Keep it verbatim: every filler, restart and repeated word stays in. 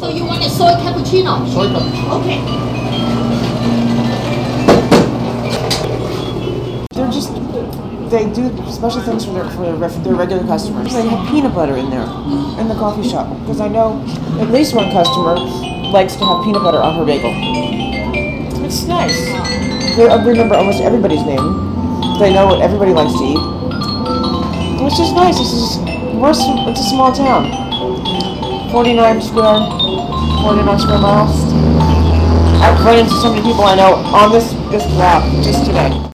So you want a soy cappuccino? Soy cappuccino. Okay. They're just, they do special things for their for their, ref, their regular customers. They have peanut butter in there, in the coffee shop. Because I know at least one customer likes to have peanut butter on her bagel. It's nice. They remember almost everybody's name. They know what everybody likes to eat. It's just nice. This is, we're, it's a small town. forty-nine square, forty-nine square miles. I've run into so many people I know on this, this block just today.